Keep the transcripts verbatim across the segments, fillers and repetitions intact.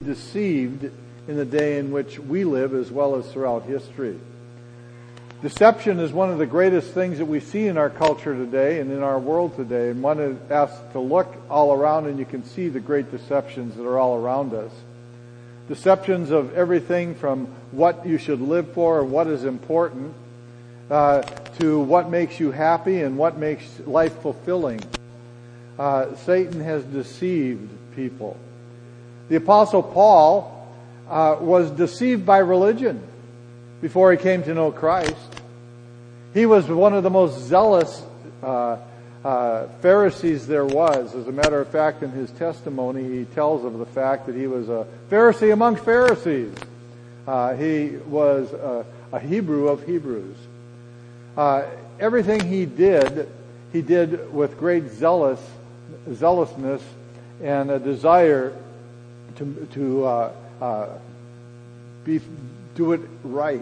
deceived in the day in which we live as well as throughout history. Deception is one of the greatest things that we see in our culture today and in our world today. And one is asked to look all around, and you can see the great deceptions that are all around us. Deceptions of everything from what you should live for or what is important uh, to what makes you happy and what makes life fulfilling. Uh, Satan has deceived people. The Apostle Paul uh, was deceived by religion before he came to know Christ. He was one of the most zealous uh, uh, Pharisees there was. As a matter of fact, in his testimony, he tells of the fact that he was a Pharisee among Pharisees. Uh, he was a, a Hebrew of Hebrews. Uh, everything he did, he did with great zealous, zealousness and a desire to, to uh, uh, be, do it right.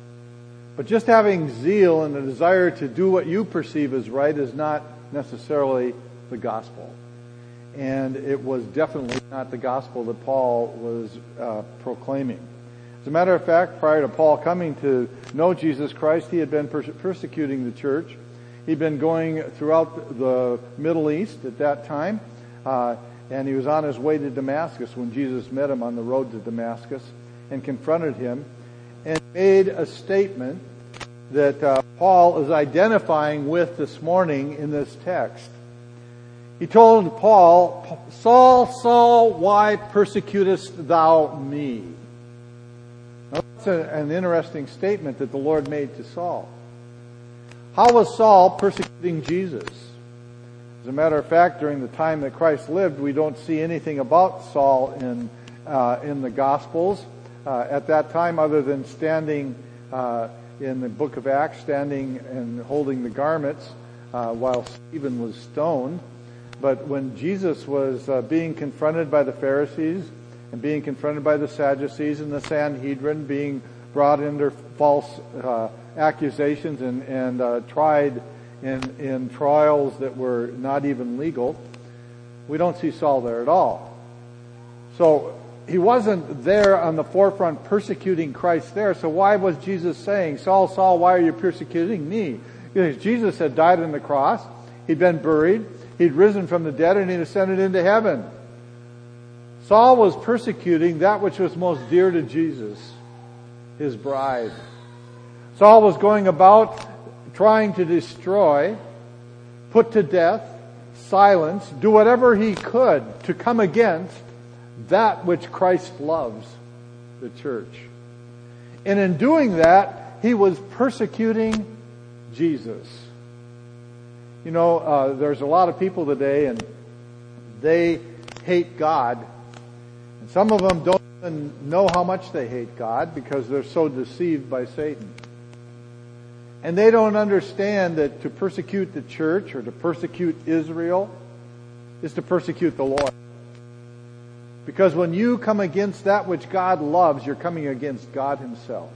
But just having zeal and a desire to do what you perceive as right is not necessarily the gospel. And it was definitely not the gospel that Paul was uh, proclaiming. As a matter of fact, prior to Paul coming to know Jesus Christ, he had been perse- persecuting the church. He'd been going throughout the Middle East at that time, uh, and he was on his way to Damascus when Jesus met him on the road to Damascus and confronted him and made a statement that uh, Paul is identifying with this morning in this text. He told Paul, "Saul, Saul, why persecutest thou me?" Now, that's a, an interesting statement that the Lord made to Saul. How was Saul persecuting Jesus? As a matter of fact, during the time that Christ lived, we don't see anything about Saul in uh, in the Gospels uh, at that time, other than standing uh, in the book of Acts, standing and holding the garments uh, while Stephen was stoned. But when Jesus was uh, being confronted by the Pharisees and being confronted by the Sadducees and the Sanhedrin, being brought under false uh, accusations and, and uh, tried in, in trials that were not even legal, we don't see Saul there at all. So he wasn't there on the forefront persecuting Christ there. So why was Jesus saying, "Saul, Saul, why are you persecuting me?" Because Jesus had died on the cross, he'd been buried, he'd risen from the dead, and he'd ascended into heaven. Saul was persecuting that which was most dear to Jesus, his bride. Saul was going about trying to destroy, put to death, silence, do whatever he could to come against that which Christ loves, the church. And in doing that, he was persecuting Jesus. You know, uh, there's a lot of people today, and they hate God. And some of them don't even know how much they hate God because they're so deceived by Satan. And they don't understand that to persecute the church or to persecute Israel is to persecute the Lord. Because when you come against that which God loves, you're coming against God himself.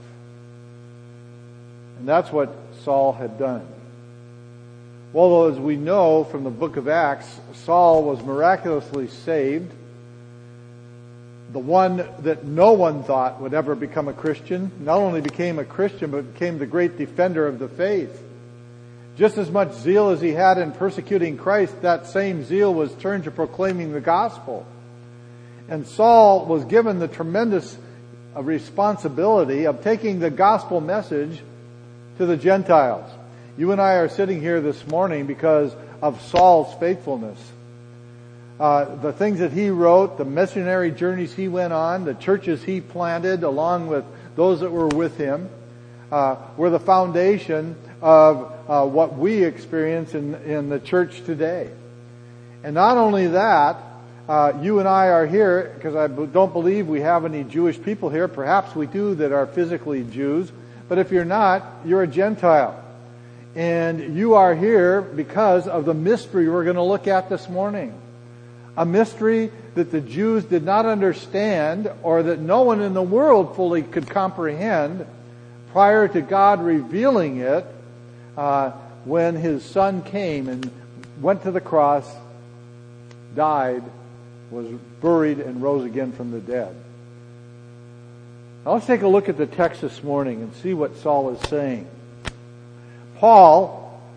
And that's what Saul had done. Well, as we know from the book of Acts, Saul was miraculously saved. The one that no one thought would ever become a Christian, not only became a Christian, but became the great defender of the faith. Just as much zeal as he had in persecuting Christ, that same zeal was turned to proclaiming the gospel. And Saul was given the tremendous responsibility of taking the gospel message to the Gentiles. You and I are sitting here this morning because of Saul's faithfulness. Uh, the things that he wrote, the missionary journeys he went on, the churches he planted along with those that were with him, uh, were the foundation of uh, what we experience in, in the church today. And not only that, uh, you and I are here, because I don't believe we have any Jewish people here. Perhaps we do that are physically Jews. But if you're not, you're a Gentile. And you are here because of the mystery we're going to look at this morning. A mystery that the Jews did not understand, or that no one in the world fully could comprehend prior to God revealing it uh, when His Son came and went to the cross, died, was buried, and rose again from the dead. Now let's take a look at the text this morning and see what Saul is saying. Paul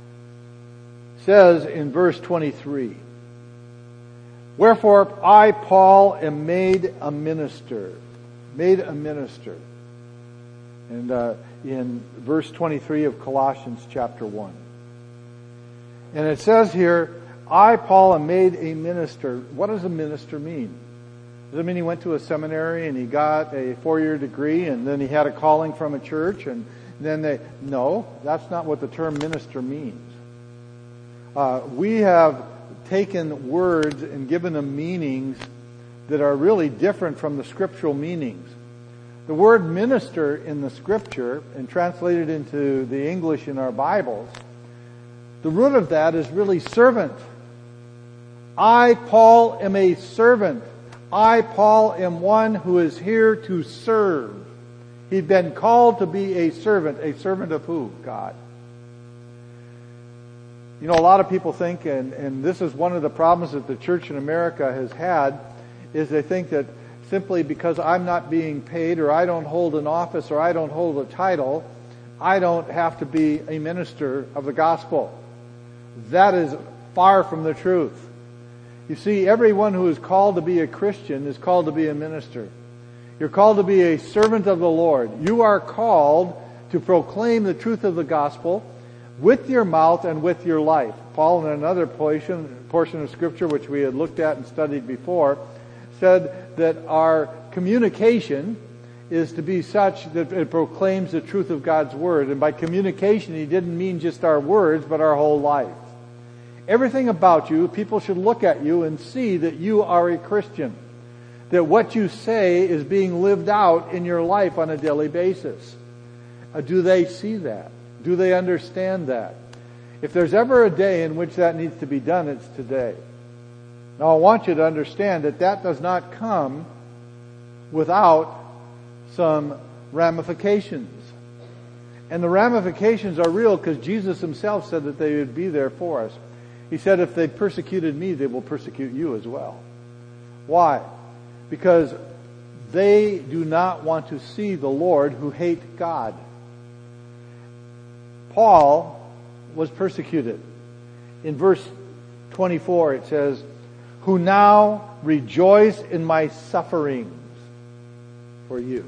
says in verse twenty-three, "Wherefore I, Paul, am made a minister." Made a minister. And uh, in verse twenty-three of Colossians chapter one. And it says here, "I, Paul, am made a minister." What does a minister mean? Does it mean he went to a seminary and he got a four-year degree and then he had a calling from a church and then they... No, that's not what the term minister means. Uh, we have taken words and given them meanings that are really different from the scriptural meanings. The word minister in the scripture and translated into the English in our Bibles, the root of that is really servant. I, Paul, am a servant. I, Paul, am one who is here to serve. He'd been called to be a servant. A servant of who? God. You know, a lot of people think, and, and this is one of the problems that the church in America has had, is they think that simply because I'm not being paid or I don't hold an office or I don't hold a title, I don't have to be a minister of the gospel. That is far from the truth. You see, everyone who is called to be a Christian is called to be a minister. You're called to be a servant of the Lord. You are called to proclaim the truth of the gospel with your mouth and with your life. Paul, in another portion, portion of Scripture which we had looked at and studied before, said that our communication is to be such that it proclaims the truth of God's Word. And by communication, he didn't mean just our words, but our whole life. Everything about you, people should look at you and see that you are a Christian. That what you say is being lived out in your life on a daily basis. Uh, do they see that? Do they understand that? If there's ever a day in which that needs to be done, it's today. Now I want you to understand that that does not come without some ramifications. And the ramifications are real because Jesus himself said that they would be there for us. He said, if they persecuted me, they will persecute you as well. Why? Because they do not want to see the Lord who hate God. Paul was persecuted. In verse twenty-four it says, "Who now rejoice in my sufferings for you."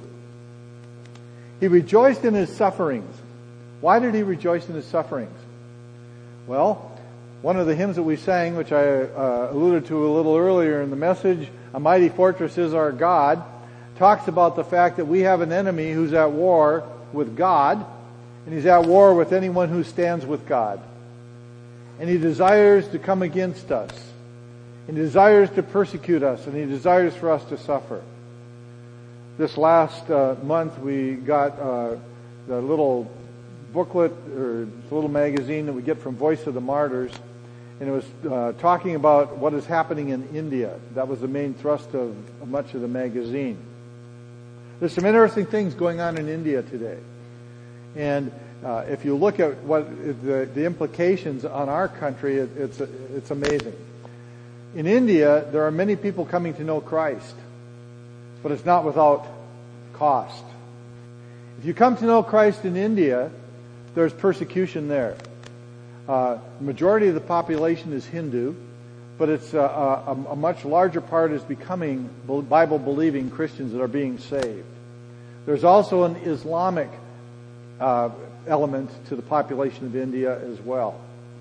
He rejoiced in his sufferings. Why did he rejoice in his sufferings? Well, one of the hymns that we sang, which I uh, alluded to a little earlier in the message, "A Mighty Fortress is Our God," talks about the fact that we have an enemy who's at war with God, and he's at war with anyone who stands with God. And he desires to come against us. And he desires to persecute us, and he desires for us to suffer. This last uh, month we got uh, the little booklet or little magazine that we get from Voice of the Martyrs, and it was uh, talking about what is happening in India. That was the main thrust of, of much of the magazine. There's some interesting things going on in India today. And uh, if you look at what the, the implications on our country, it, it's, it's amazing. In India, there are many people coming to know Christ, but it's not without cost. If you come to know Christ in India, there's persecution there. Uh, the majority of the population is Hindu, but it's uh, a, a much larger part is becoming Bible-believing Christians that are being saved. There's also an Islamic uh, element to the population of India as well.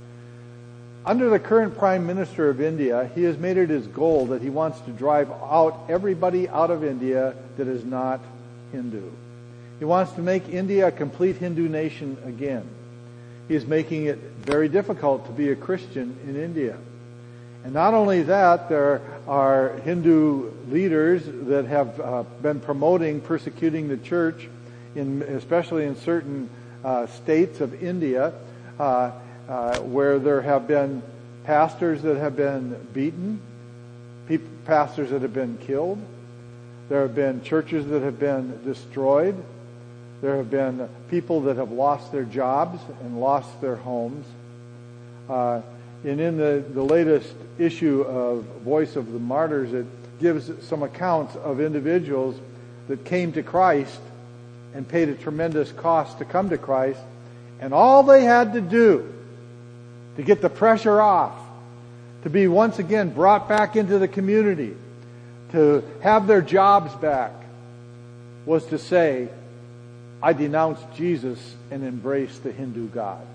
Under the current Prime Minister of India, he has made it his goal that he wants to drive out everybody out of India that is not Hindu. He wants to make India a complete Hindu nation again. He is making it very difficult to be a Christian in India. And not only that, there are Hindu leaders that have uh, been promoting persecuting the church, in, especially in certain uh, states of India, uh, uh, where there have been pastors that have been beaten, pe- pastors that have been killed. There have been churches that have been destroyed. There have been people that have lost their jobs and lost their homes. Uh, and in the, the latest issue of Voice of the Martyrs, it gives some accounts of individuals that came to Christ and paid a tremendous cost to come to Christ. And all they had to do to get the pressure off, to be once again brought back into the community, to have their jobs back, was to say, I denounce Jesus and embrace the Hindu gods.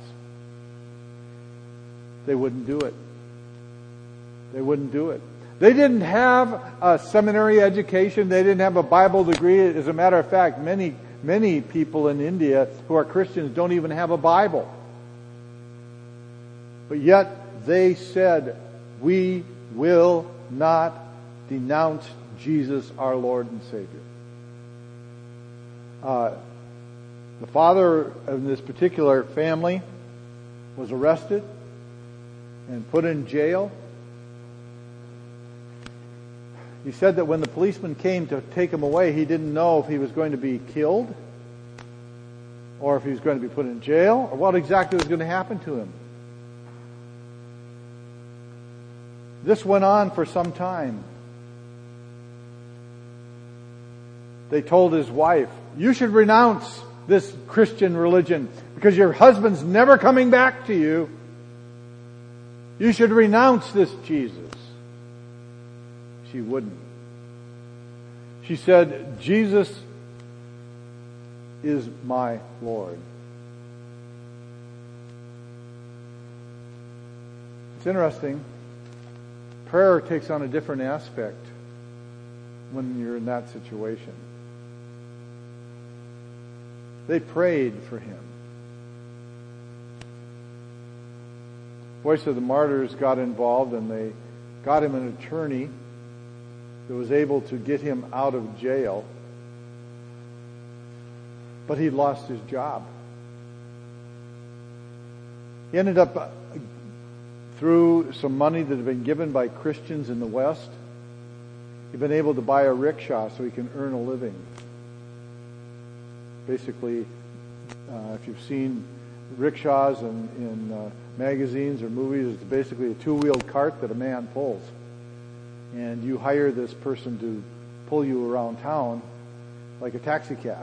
They wouldn't do it. They wouldn't do it. They didn't have a seminary education. They didn't have a Bible degree. As a matter of fact, many, many people in India who are Christians don't even have a Bible. But yet they said, we will not denounce Jesus, our Lord and Savior. Uh, the father of this particular family was arrested and put in jail. He said that when the policeman came to take him away, he didn't know if he was going to be killed or if he was going to be put in jail or what exactly was going to happen to him. This went on for some time. They told his wife, you should renounce this Christian religion because your husband's never coming back to you. You should renounce this Jesus. She wouldn't. She said, Jesus is my Lord. It's interesting. Prayer takes on a different aspect when you're in that situation. They prayed for him. Voice of the Martyrs got involved and they got him an attorney that was able to get him out of jail. But he'd lost his job. He ended up, uh, through some money that had been given by Christians in the West, he'd been able to buy a rickshaw so he can earn a living. Basically, uh, if you've seen rickshaws in, in uh, magazines or movies, it's basically a two-wheeled cart that a man pulls. And you hire this person to pull you around town like a taxi cab.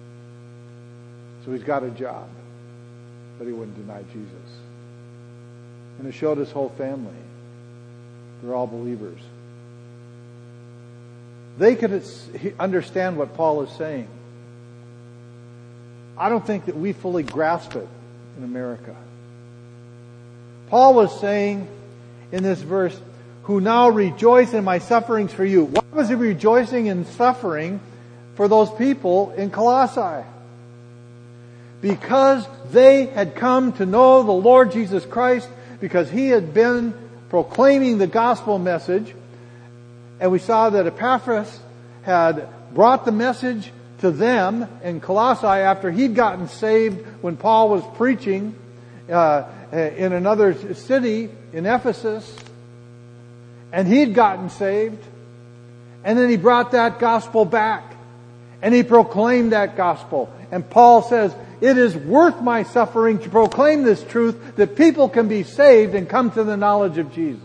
So he's got a job, but he wouldn't deny Jesus. And it showed his whole family. They're all believers. They could understand what Paul is saying. I don't think that we fully grasp it in America. Paul was saying in this verse, who now rejoice in my sufferings for you. Why was he rejoicing in suffering for those people in Colossae? Because they had come to know the Lord Jesus Christ, because he had been proclaiming the gospel message. And we saw that Epaphras had brought the message to them in Colossae after he'd gotten saved when Paul was preaching uh, in another city in Ephesus. And he'd gotten saved. And then he brought that gospel back. And he proclaimed that gospel. And Paul says, it is worth my suffering to proclaim this truth that people can be saved and come to the knowledge of Jesus.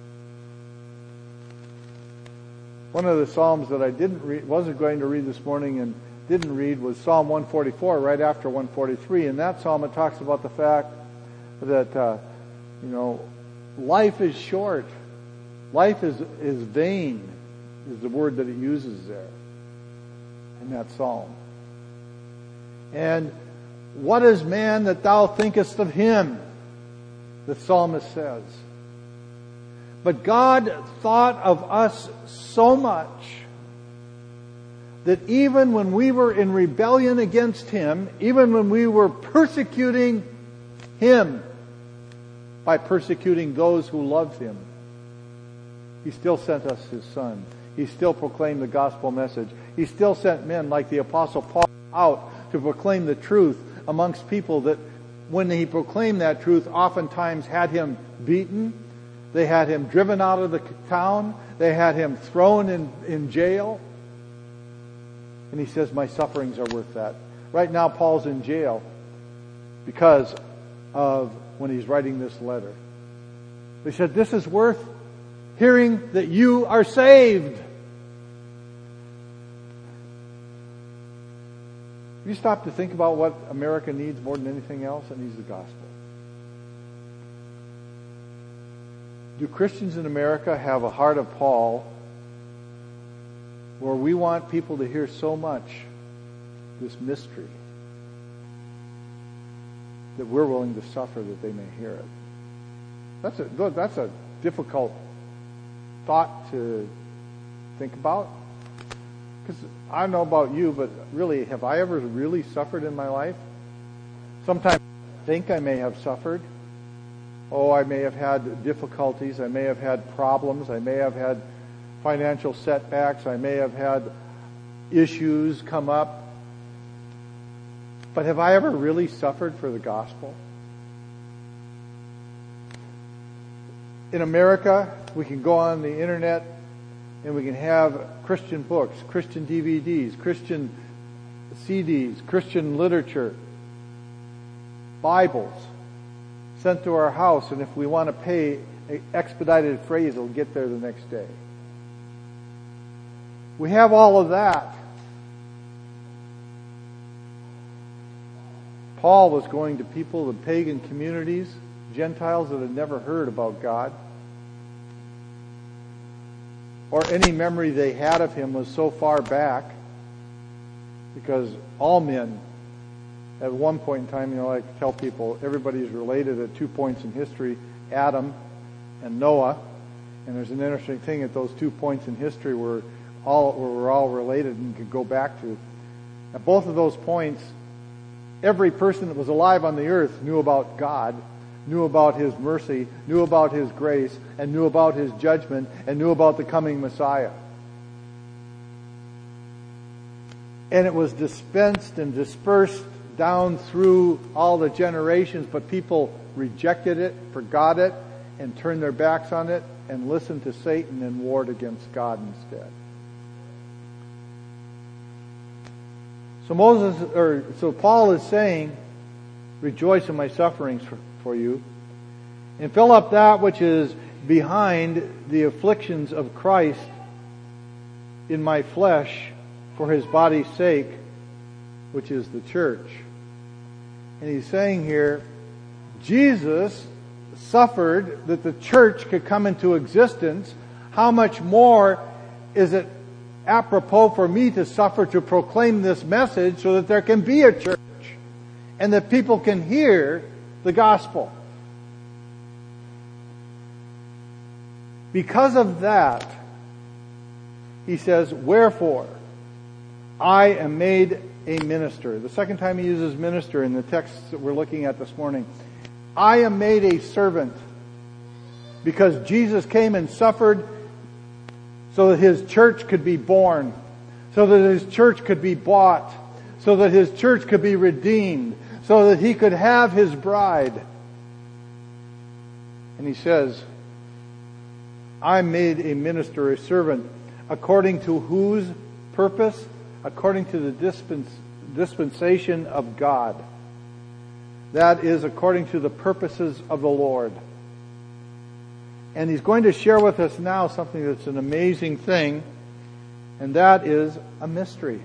One of the Psalms that I didn't read, wasn't going to read this morning and didn't read was Psalm one forty-four, right after one forty-three. In that psalm it talks about the fact that, uh, you know, life is short. Life is, is vain, is the word that it uses there in that psalm. And what is man that thou thinkest of him? The psalmist says. But God thought of us so much that even when we were in rebellion against him, even when we were persecuting him by persecuting those who loved him, he still sent us his Son. He still proclaimed the gospel message. He still sent men like the Apostle Paul out to proclaim the truth amongst people that when he proclaimed that truth oftentimes had him beaten. They had him driven out of the town. They had him thrown in, in jail. And he says, my sufferings are worth that. Right now Paul's in jail because of when he's writing this letter. He said, this is worth hearing that you are saved. you stop to think about what America needs more than anything else? It needs the gospel. Do Christians in America have a heart of Paul, where we want people to hear so much this mystery that we're willing to suffer that they may hear it? That's a that's a difficult thought to think about. Because I don't know about you, but really, have I ever really suffered in my life? Sometimes I think I may have suffered. Oh, I may have had difficulties. I may have had problems. I may have had financial setbacks. I may have had issues come up. But have I ever really suffered for the gospel? In America, we can go on the internet and we can have Christian books, Christian D V Ds, Christian C Ds, Christian literature, Bibles sent to our house, and if we want to pay an expedited freight, it'll get there the next day. We have all of that. Paul was going to people, the pagan communities, Gentiles that had never heard about God, or any memory they had of Him was so far back, because all men, at one point in time, you know, I tell people, everybody's related at two points in history, Adam and Noah, and there's an interesting thing at those two points in history where all we're all related and could go back to. At both of those points, every person that was alive on the earth knew about God, knew about His mercy, knew about His grace, and knew about His judgment, and knew about the coming Messiah. And it was dispensed and dispersed down through all the generations, but people rejected it, forgot it, and turned their backs on it, and listened to Satan and warred against God instead. So Moses, or so Paul is saying, rejoice in my sufferings for, for you, and fill up that which is behind the afflictions of Christ in my flesh for His body's sake, which is the church. And he's saying here, Jesus suffered that the church could come into existence. How much more is it apropos for me to suffer to proclaim this message so that there can be a church and that people can hear the gospel? Because of that, he says, wherefore I am made a minister. The second time he uses minister in the text that we're looking at this morning. I am made a servant because Jesus came and suffered so that His church could be born, so that His church could be bought, so that His church could be redeemed, so that He could have His bride. And he says, I'm made a minister, a servant, according to whose purpose? According to the dispens- dispensation of God. That is, according to the purposes of the Lord. And he's going to share with us now something that's an amazing thing, and that is a mystery.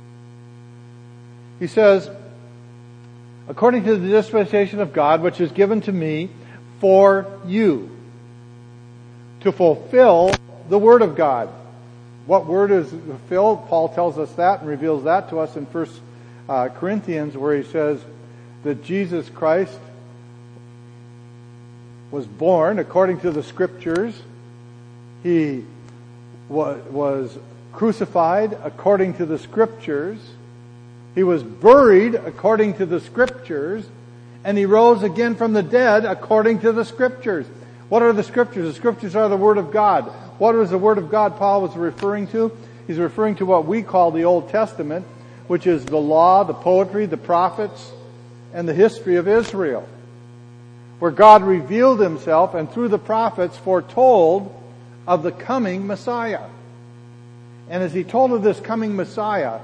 He says, according to the dispensation of God, which is given to me for you, to fulfill the Word of God. What word is fulfilled? Paul tells us that and reveals that to us in First Corinthians, where he says that Jesus Christ was born according to the Scriptures. He was crucified according to the Scriptures. He was buried according to the Scriptures. And He rose again from the dead according to the Scriptures. What are the Scriptures? The Scriptures are the Word of God. What was the Word of God Paul was referring to? He's referring to what we call the Old Testament, which is the law, the poetry, the prophets, and the history of Israel, where God revealed Himself and through the prophets foretold of the coming Messiah. And as He told of this coming Messiah,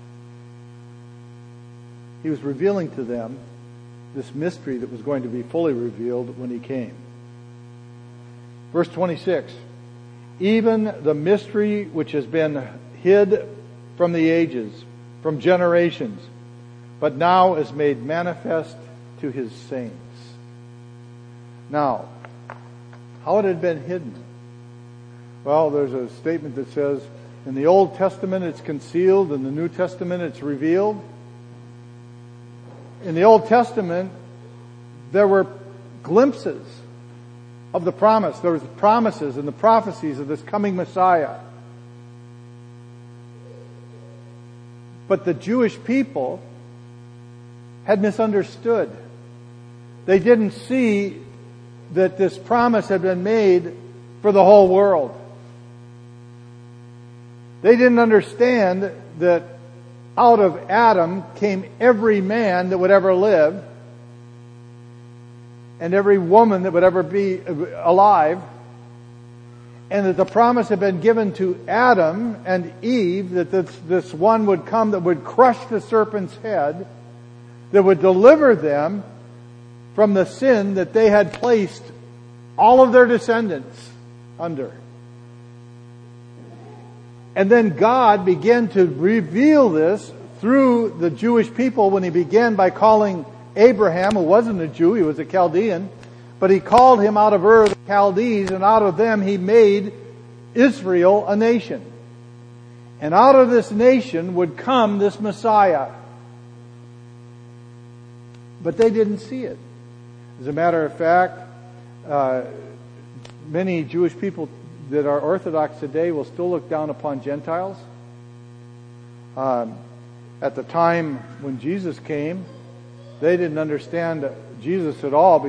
He was revealing to them this mystery that was going to be fully revealed when He came. Verse twenty-six, even the mystery which has been hid from the ages, from generations, but now is made manifest to His saints. Now, how it had been hidden? Well, there's a statement that says, in the Old Testament it's concealed, in the New Testament it's revealed. In the Old Testament, there were glimpses of the promise. There was promises and the prophecies of this coming Messiah. But the Jewish people had misunderstood. They didn't see that this promise had been made for the whole world. They didn't understand that out of Adam came every man that would ever live, and every woman that would ever be alive, and that the promise had been given to Adam and Eve that this, this one would come that would crush the serpent's head, that would deliver them from the sin that they had placed all of their descendants under. And then God began to reveal this through the Jewish people when He began by calling Abraham, who wasn't a Jew, he was a Chaldean, but He called him out of Ur of the Chaldees, and out of them He made Israel a nation. And out of this nation would come this Messiah. But they didn't see it. As a matter of fact, uh, many Jewish people that are Orthodox today will still look down upon Gentiles. Um, at the time when Jesus came, they didn't understand Jesus at all.